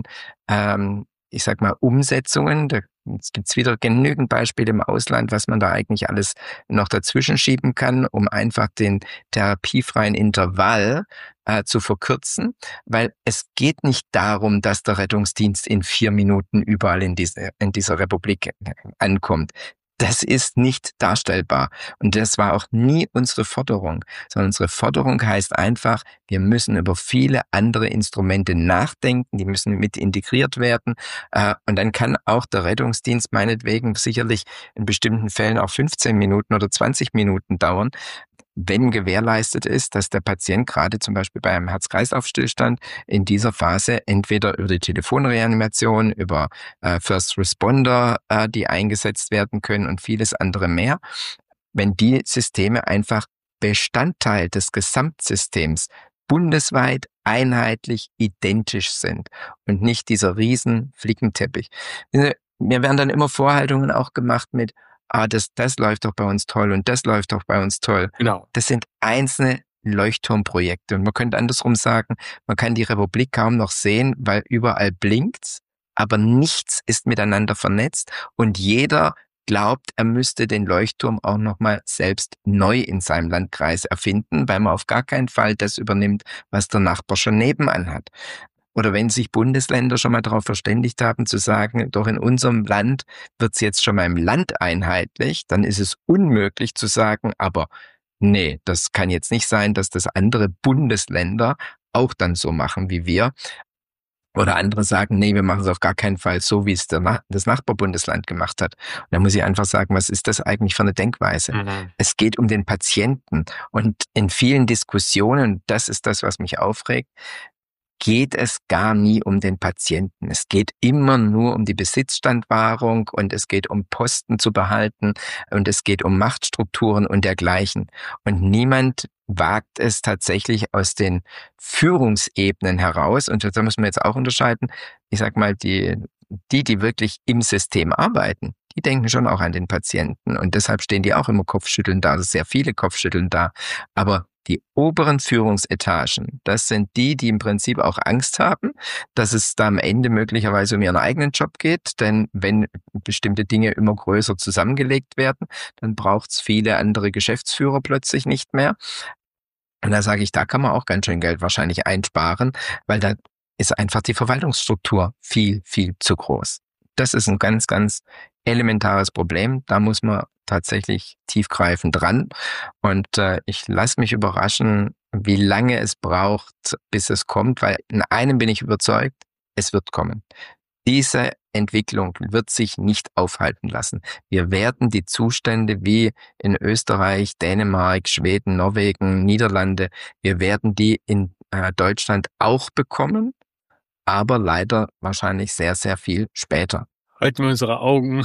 ich sag mal, Umsetzungen. Es gibt wieder genügend Beispiele im Ausland, was man da eigentlich alles noch dazwischen schieben kann, um einfach den therapiefreien Intervall zu verkürzen, weil es geht nicht darum, dass der Rettungsdienst in 4 Minuten überall in dieser Republik ankommt. Das ist nicht darstellbar. Und das war auch nie unsere Forderung, sondern unsere Forderung heißt einfach, wir müssen über viele andere Instrumente nachdenken, die müssen mit integriert werden. Und dann kann auch der Rettungsdienst meinetwegen sicherlich in bestimmten Fällen auch 15 Minuten oder 20 Minuten dauern, wenn gewährleistet ist, dass der Patient gerade zum Beispiel bei einem Herz-Kreislauf-Stillstand in dieser Phase entweder über die Telefonreanimation, über First Responder, die eingesetzt werden können und vieles andere mehr, wenn die Systeme einfach Bestandteil des Gesamtsystems bundesweit einheitlich identisch sind und nicht dieser riesen Flickenteppich. Mir werden dann immer Vorhaltungen auch gemacht mit, das läuft doch bei uns toll und das läuft doch bei uns toll. genau. Das sind einzelne Leuchtturmprojekte. Und man könnte andersrum sagen, man kann die Republik kaum noch sehen, weil überall blinkt's, aber nichts ist miteinander vernetzt und jeder glaubt, er müsste den Leuchtturm auch nochmal selbst neu in seinem Landkreis erfinden, weil man auf gar keinen Fall das übernimmt, was der Nachbar schon nebenan hat. Oder wenn sich Bundesländer schon mal darauf verständigt haben, zu sagen, doch in unserem Land wird's jetzt schon mal im Land einheitlich, dann ist es unmöglich zu sagen, aber nee, das kann jetzt nicht sein, dass das andere Bundesländer auch dann so machen wie wir. Oder andere sagen, nee, wir machen es auf gar keinen Fall so, wie es das Nachbarbundesland gemacht hat. Und da muss ich einfach sagen, was ist das eigentlich für eine Denkweise? Mhm. Es geht um den Patienten. Und in vielen Diskussionen, das ist das, was mich aufregt, geht es gar nie um den Patienten. Es geht immer nur um die Besitzstandwahrung und es geht um Posten zu behalten und es geht um Machtstrukturen und dergleichen. Und niemand wagt es tatsächlich aus den Führungsebenen heraus. Und da muss man jetzt auch unterscheiden. Ich sag mal, die wirklich im System arbeiten, die denken schon auch an den Patienten. Und deshalb stehen die auch immer kopfschüttelnd da, also sehr viele kopfschütteln da. Aber die oberen Führungsetagen, das sind die im Prinzip auch Angst haben, dass es da am Ende möglicherweise um ihren eigenen Job geht. Denn wenn bestimmte Dinge immer größer zusammengelegt werden, dann braucht es viele andere Geschäftsführer plötzlich nicht mehr. Und da sage ich, da kann man auch ganz schön Geld wahrscheinlich einsparen, weil da ist einfach die Verwaltungsstruktur viel, viel zu groß. Das ist ein ganz, ganz elementares Problem. Da muss man tatsächlich tiefgreifend dran. Und ich lasse mich überraschen, wie lange es braucht, bis es kommt, weil in einem bin ich überzeugt, es wird kommen. Diese Entwicklung wird sich nicht aufhalten lassen. Wir werden die Zustände wie in Österreich, Dänemark, Schweden, Norwegen, Niederlande, wir werden die in Deutschland auch bekommen, aber leider wahrscheinlich sehr, sehr viel später. Halten wir unsere Augen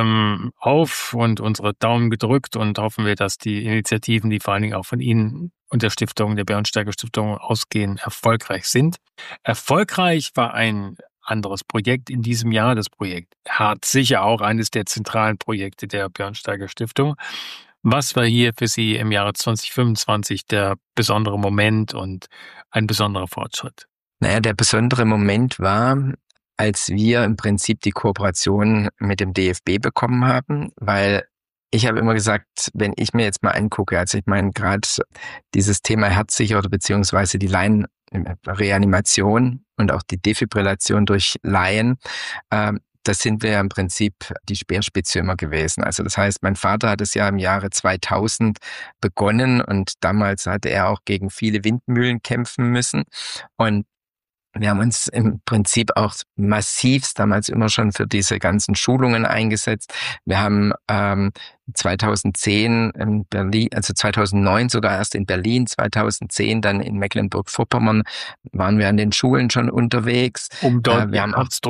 auf und unsere Daumen gedrückt und hoffen wir, dass die Initiativen, die vor allen Dingen auch von Ihnen und der Stiftung, der Björnsteiger Stiftung ausgehen, erfolgreich sind. Erfolgreich war ein anderes Projekt in diesem Jahr, das Projekt Herz sicher, auch eines der zentralen Projekte der Björnsteiger Stiftung. Was war hier für Sie im Jahre 2025 der besondere Moment und ein besonderer Fortschritt? Naja, der besondere Moment war, als wir im Prinzip die Kooperation mit dem DFB bekommen haben, weil ich habe immer gesagt, wenn ich mir jetzt mal angucke, also ich meine gerade dieses Thema Herzsicher oder beziehungsweise die Laienreanimation und auch die Defibrillation durch Laien, das sind wir ja im Prinzip die Speerspitze immer gewesen. Also das heißt, mein Vater hat es ja im Jahre 2000 begonnen und damals hatte er auch gegen viele Windmühlen kämpfen müssen und wir haben uns im Prinzip auch massivst damals immer schon für diese ganzen Schulungen eingesetzt. Wir haben 2010 in Berlin, also 2009 sogar erst in Berlin, 2010 dann in Mecklenburg-Vorpommern waren wir an den Schulen schon unterwegs. Um dort die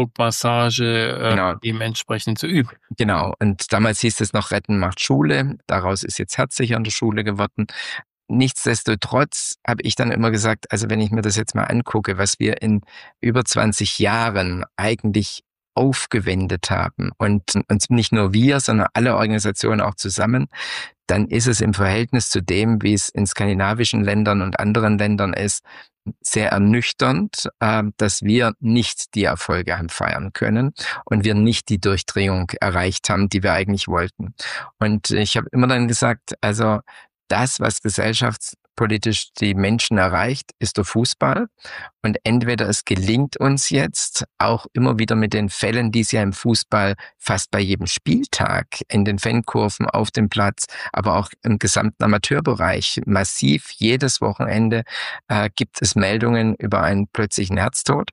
Herzdruckmassage dementsprechend zu üben. Genau, und damals hieß es noch Retten macht Schule. Daraus ist jetzt Herzsicher in der Schule geworden. Nichtsdestotrotz habe ich dann immer gesagt, also wenn ich mir das jetzt mal angucke, was wir in über 20 Jahren eigentlich aufgewendet haben und nicht nur wir, sondern alle Organisationen auch zusammen, dann ist es im Verhältnis zu dem, wie es in skandinavischen Ländern und anderen Ländern ist, sehr ernüchternd, dass wir nicht die Erfolge haben feiern können und wir nicht die Durchdringung erreicht haben, die wir eigentlich wollten. Und ich habe immer dann gesagt, also das, was gesellschaftspolitisch die Menschen erreicht, ist der Fußball. Und entweder es gelingt uns jetzt auch immer wieder mit den Fällen, die es ja im Fußball fast bei jedem Spieltag in den Fankurven auf dem Platz, aber auch im gesamten Amateurbereich massiv jedes Wochenende gibt es Meldungen über einen plötzlichen Herztod.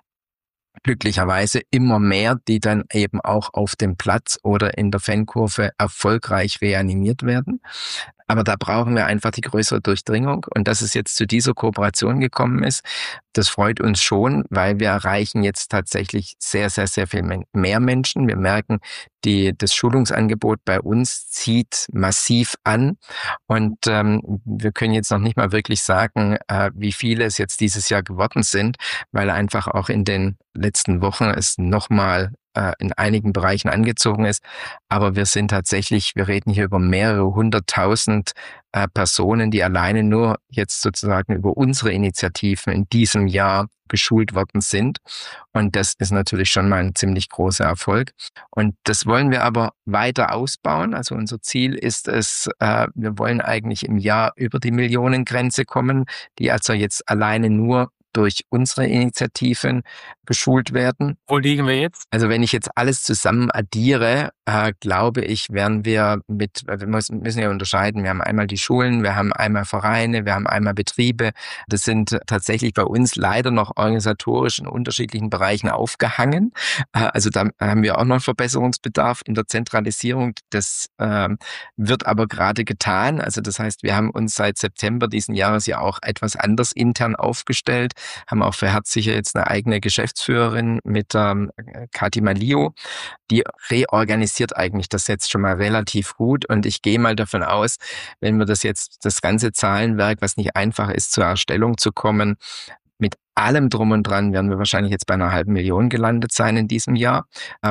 Glücklicherweise immer mehr, die dann eben auch auf dem Platz oder in der Fankurve erfolgreich reanimiert werden. Aber da brauchen wir einfach die größere Durchdringung. Und dass es jetzt zu dieser Kooperation gekommen ist, das freut uns schon, weil wir erreichen jetzt tatsächlich sehr, sehr, sehr viel mehr Menschen. Wir merken, das Schulungsangebot bei uns zieht massiv an. Und wir können jetzt noch nicht mal wirklich sagen, wie viele es jetzt dieses Jahr geworden sind, weil einfach auch in den letzten Wochen es nochmal in einigen Bereichen angezogen ist. Aber wir reden hier über mehrere 100.000 Personen, die alleine nur jetzt sozusagen über unsere Initiativen in diesem Jahr geschult worden sind. Und das ist natürlich schon mal ein ziemlich großer Erfolg. Und das wollen wir aber weiter ausbauen. Also unser Ziel ist es, wir wollen eigentlich im Jahr über die Millionengrenze kommen, die also jetzt alleine nur durch unsere Initiativen geschult werden. Wo liegen wir jetzt? Also wenn ich jetzt alles zusammen addiere, glaube ich, werden wir wir müssen ja unterscheiden, wir haben einmal die Schulen, wir haben einmal Vereine, wir haben einmal Betriebe. Das sind tatsächlich bei uns leider noch organisatorisch in unterschiedlichen Bereichen aufgehangen. Also da haben wir auch noch Verbesserungsbedarf in der Zentralisierung. Das wird aber gerade getan. Also das heißt, wir haben uns seit September diesen Jahres ja auch etwas anders intern aufgestellt, haben auch für Herzsicher jetzt eine eigene Geschäftsführerin mit Kati Malio, die reorganisiert eigentlich das jetzt schon mal relativ gut und ich gehe mal davon aus, wenn wir das ganze Zahlenwerk, was nicht einfach ist, zur Erstellung zu kommen, mit allem drum und dran werden wir wahrscheinlich jetzt bei 500.000 gelandet sein in diesem Jahr,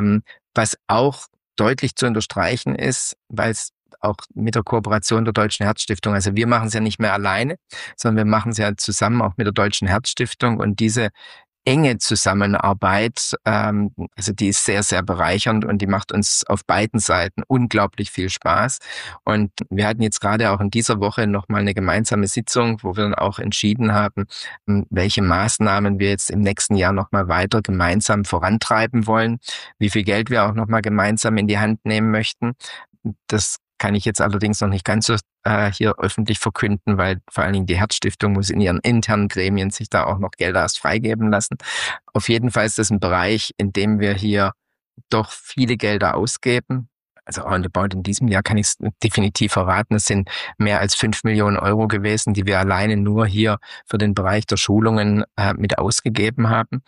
was auch deutlich zu unterstreichen ist, weil es auch mit der Kooperation der Deutschen Herzstiftung. Also wir machen es ja nicht mehr alleine, sondern wir machen es ja zusammen auch mit der Deutschen Herzstiftung und diese enge Zusammenarbeit, also die ist sehr, sehr bereichernd und die macht uns auf beiden Seiten unglaublich viel Spaß. Und wir hatten jetzt gerade auch in dieser Woche nochmal eine gemeinsame Sitzung, wo wir dann auch entschieden haben, welche Maßnahmen wir jetzt im nächsten Jahr nochmal weiter gemeinsam vorantreiben wollen, wie viel Geld wir auch nochmal gemeinsam in die Hand nehmen möchten. Das kann ich jetzt allerdings noch nicht ganz so hier öffentlich verkünden, weil vor allen Dingen die Herzstiftung muss in ihren internen Gremien sich da auch noch Gelder erst freigeben lassen. Auf jeden Fall ist das ein Bereich, in dem wir hier doch viele Gelder ausgeben. Also roundabout in diesem Jahr kann ich es definitiv verraten. Es sind mehr als 5 Millionen Euro gewesen, die wir alleine nur hier für den Bereich der Schulungen mit ausgegeben haben.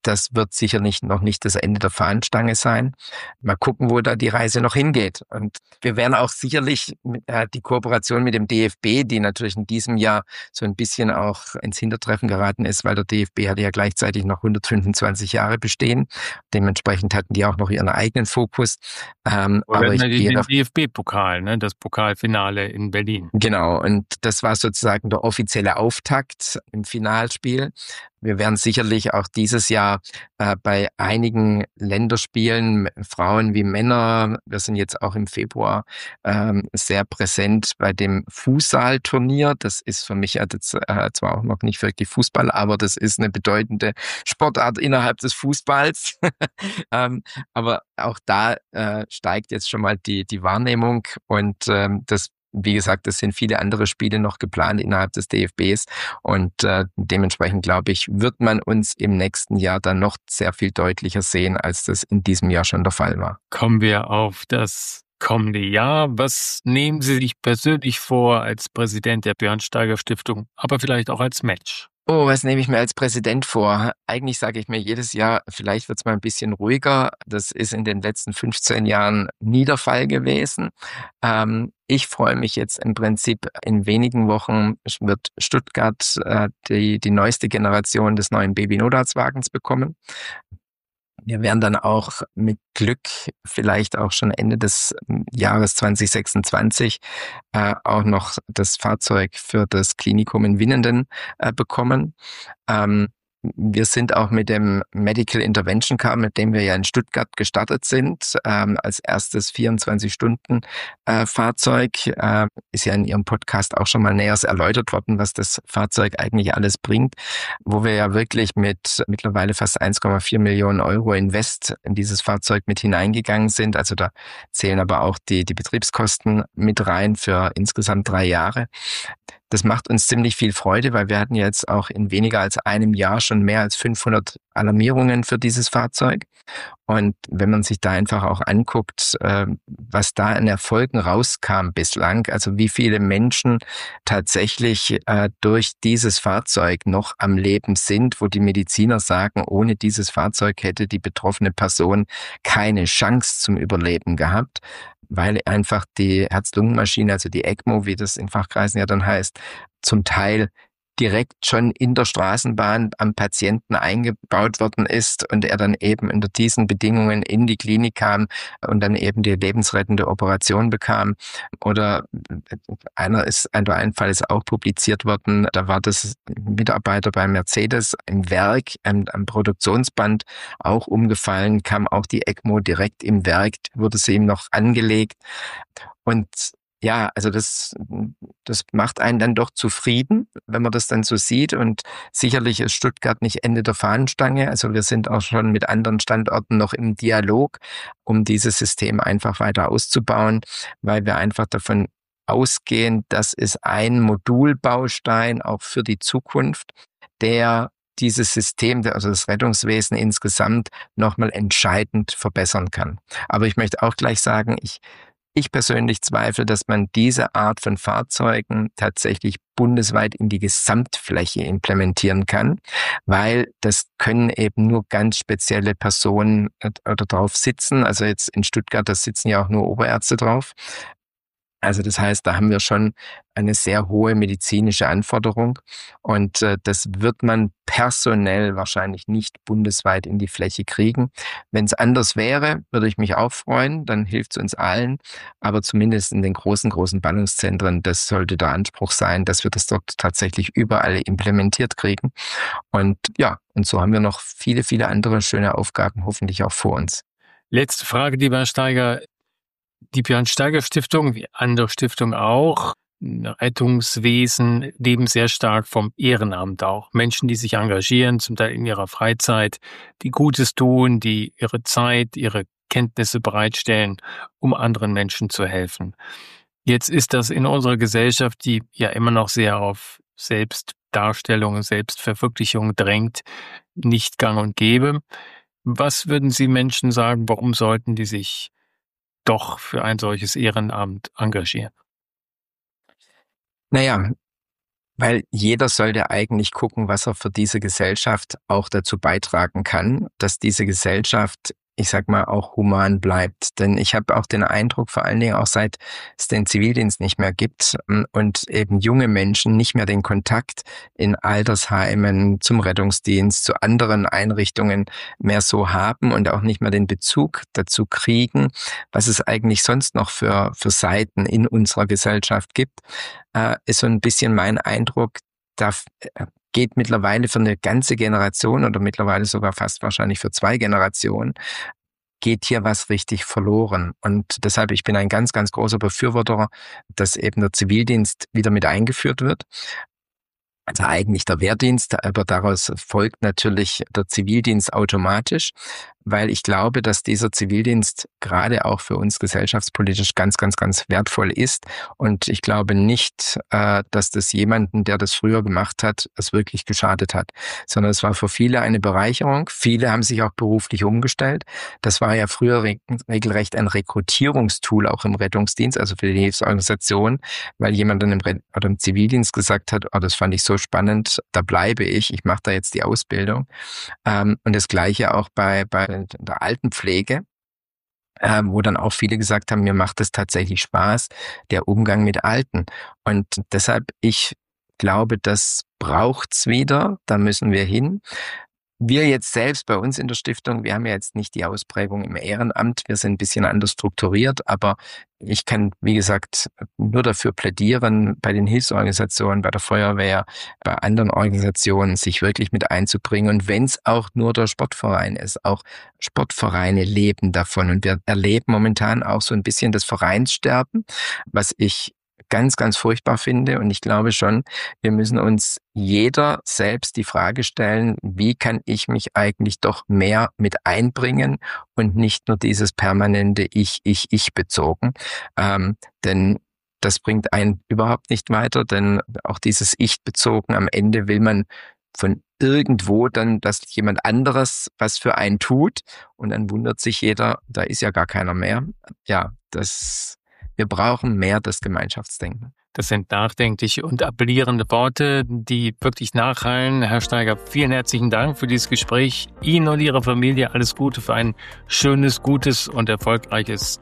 das wird sicherlich noch nicht das Ende der Fahnenstange sein. Mal gucken, wo da die Reise noch hingeht. Und wir werden auch sicherlich die Kooperation mit dem DFB, die natürlich in diesem Jahr so ein bisschen auch ins Hintertreffen geraten ist, weil der DFB hatte ja gleichzeitig noch 125 Jahre bestehen. Dementsprechend hatten die auch noch ihren eigenen Fokus. Aber ich gehe den DFB-Pokal, ne? Das Pokalfinale in Berlin. Genau, und das war sozusagen der offizielle Auftakt im Finalspiel. Wir werden sicherlich auch dieses Jahr bei einigen Länderspielen, Frauen wie Männer, wir sind jetzt auch im Februar sehr präsent bei dem Futsal-Turnier. Das ist für mich jetzt zwar auch noch nicht wirklich Fußball, aber das ist eine bedeutende Sportart innerhalb des Fußballs. Aber auch da steigt jetzt schon mal die Wahrnehmung und wie gesagt, es sind viele andere Spiele noch geplant innerhalb des DFBs und dementsprechend, glaube ich, wird man uns im nächsten Jahr dann noch sehr viel deutlicher sehen, als das in diesem Jahr schon der Fall war. Kommen wir auf das kommende Jahr. Was nehmen Sie sich persönlich vor als Präsident der Björn-Steiger-Stiftung, aber vielleicht auch als Mensch? Oh, was nehme ich mir als Präsident vor? Eigentlich sage ich mir jedes Jahr, vielleicht wird es mal ein bisschen ruhiger. Das ist in den letzten 15 Jahren nie der Fall gewesen. Ich freue mich jetzt im Prinzip in wenigen Wochen wird Stuttgart die neueste Generation des neuen Baby-Notarztwagens bekommen. Wir werden dann auch mit Glück vielleicht auch schon Ende des Jahres 2026 auch noch das Fahrzeug für das Klinikum in Winnenden bekommen. Wir sind auch mit dem Medical Intervention Car, mit dem wir ja in Stuttgart gestartet sind, als erstes 24-Stunden-Fahrzeug. Ist ja in Ihrem Podcast auch schon mal näher erläutert worden, was das Fahrzeug eigentlich alles bringt, wo wir ja wirklich mit mittlerweile fast 1,4 Millionen Euro Invest in dieses Fahrzeug mit hineingegangen sind. Also da zählen aber auch die Betriebskosten mit rein für insgesamt 3 Jahre. Das macht uns ziemlich viel Freude, weil wir hatten jetzt auch in weniger als einem Jahr schon mehr als 500 Alarmierungen für dieses Fahrzeug. Und wenn man sich da einfach auch anguckt, was da an Erfolgen rauskam bislang, also wie viele Menschen tatsächlich durch dieses Fahrzeug noch am Leben sind, wo die Mediziner sagen, ohne dieses Fahrzeug hätte die betroffene Person keine Chance zum Überleben gehabt, weil einfach die Herz-Lungen-Maschine, also die ECMO, wie das in Fachkreisen ja dann heißt, zum Teil direkt schon in der Straßenbahn am Patienten eingebaut worden ist und er dann eben unter diesen Bedingungen in die Klinik kam und dann eben die lebensrettende Operation bekam. Oder ein Fall ist auch publiziert worden, da war das Mitarbeiter bei Mercedes im Werk, am Produktionsband auch umgefallen, kam auch die ECMO direkt im Werk, wurde sie ihm noch angelegt. Und ja, also das macht einen dann doch zufrieden, wenn man das dann so sieht. Und sicherlich ist Stuttgart nicht Ende der Fahnenstange. Also wir sind auch schon mit anderen Standorten noch im Dialog, um dieses System einfach weiter auszubauen, weil wir einfach davon ausgehen, das ist ein Modulbaustein auch für die Zukunft, der dieses System, also das Rettungswesen insgesamt, nochmal entscheidend verbessern kann. Aber ich möchte auch gleich sagen, ich persönlich zweifle, dass man diese Art von Fahrzeugen tatsächlich bundesweit in die Gesamtfläche implementieren kann, weil das können eben nur ganz spezielle Personen oder drauf sitzen. Also jetzt in Stuttgart, da sitzen ja auch nur Oberärzte drauf. Also das heißt, da haben wir schon eine sehr hohe medizinische Anforderung und das wird man personell wahrscheinlich nicht bundesweit in die Fläche kriegen. Wenn es anders wäre, würde ich mich auch freuen, dann hilft es uns allen, aber zumindest in den großen Ballungszentren, das sollte der Anspruch sein, dass wir das dort tatsächlich überall implementiert kriegen. Und ja, und so haben wir noch viele, viele andere schöne Aufgaben hoffentlich auch vor uns. Letzte Frage, lieber Steiger. Die Björn-Steiger-Stiftung, wie andere Stiftungen auch, Rettungswesen, leben sehr stark vom Ehrenamt auch. Menschen, die sich engagieren, zum Teil in ihrer Freizeit, die Gutes tun, die ihre Zeit, ihre Kenntnisse bereitstellen, um anderen Menschen zu helfen. Jetzt ist das in unserer Gesellschaft, die ja immer noch sehr auf Selbstdarstellung und Selbstverwirklichung drängt, nicht gang und gäbe. Was würden Sie Menschen sagen, warum sollten die sich doch für ein solches Ehrenamt engagieren? Naja, Weil jeder sollte eigentlich gucken, was er für diese Gesellschaft auch dazu beitragen kann, dass diese Gesellschaft, ich sag mal, auch human bleibt. Denn ich habe auch den Eindruck, vor allen Dingen auch seit es den Zivildienst nicht mehr gibt und eben junge Menschen nicht mehr den Kontakt in Altersheimen, zum Rettungsdienst, zu anderen Einrichtungen mehr so haben und auch nicht mehr den Bezug dazu kriegen, was es eigentlich sonst noch für Seiten in unserer Gesellschaft gibt, ist so ein bisschen mein Eindruck, da geht mittlerweile für eine ganze Generation oder mittlerweile sogar fast wahrscheinlich für 2 Generationen, geht hier was richtig verloren. Und deshalb, ich bin ein ganz, ganz großer Befürworter, dass eben der Zivildienst wieder mit eingeführt wird. Also eigentlich der Wehrdienst, aber daraus folgt natürlich der Zivildienst automatisch, weil ich glaube, dass dieser Zivildienst gerade auch für uns gesellschaftspolitisch ganz, ganz, ganz wertvoll ist. Und ich glaube nicht, dass das jemanden, der das früher gemacht hat, es wirklich geschadet hat, sondern es war für viele eine Bereicherung. Viele haben sich auch beruflich umgestellt. Das war ja früher regelrecht ein Rekrutierungstool auch im Rettungsdienst, also für die Hilfsorganisation, weil jemand dann im Zivildienst gesagt hat, oh, das fand ich so spannend, da bleibe ich mache da jetzt die Ausbildung. Und das Gleiche auch bei der Altenpflege, wo dann auch viele gesagt haben, mir macht es tatsächlich Spaß, der Umgang mit Alten. Und deshalb, ich glaube, das braucht's wieder, da müssen wir hin. Wir jetzt selbst bei uns in der Stiftung, wir haben ja jetzt nicht die Ausprägung im Ehrenamt, wir sind ein bisschen anders strukturiert, aber ich kann, wie gesagt, nur dafür plädieren, bei den Hilfsorganisationen, bei der Feuerwehr, bei anderen Organisationen sich wirklich mit einzubringen. Und wenn es auch nur der Sportverein ist, auch Sportvereine leben davon. Und wir erleben momentan auch so ein bisschen das Vereinssterben, was ich ganz, ganz furchtbar finde. Und ich glaube schon, wir müssen uns jeder selbst die Frage stellen, wie kann ich mich eigentlich doch mehr mit einbringen und nicht nur dieses permanente Ich bezogen. Denn das bringt einen überhaupt nicht weiter, denn auch dieses Ich bezogen, am Ende will man von irgendwo dann, dass jemand anderes was für einen tut und dann wundert sich jeder, da ist ja gar keiner mehr. Ja, wir brauchen mehr das Gemeinschaftsdenken. Das sind nachdenkliche und appellierende Worte, die wirklich nachhallen. Herr Steiger, vielen herzlichen Dank für dieses Gespräch. Ihnen und Ihrer Familie alles Gute für ein schönes, gutes und erfolgreiches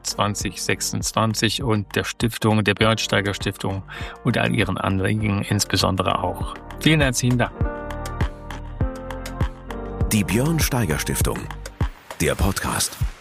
2026 und der Stiftung, der Björn Steiger Stiftung und all Ihren Anliegen insbesondere auch. Vielen herzlichen Dank. Die Björn Steiger Stiftung, der Podcast.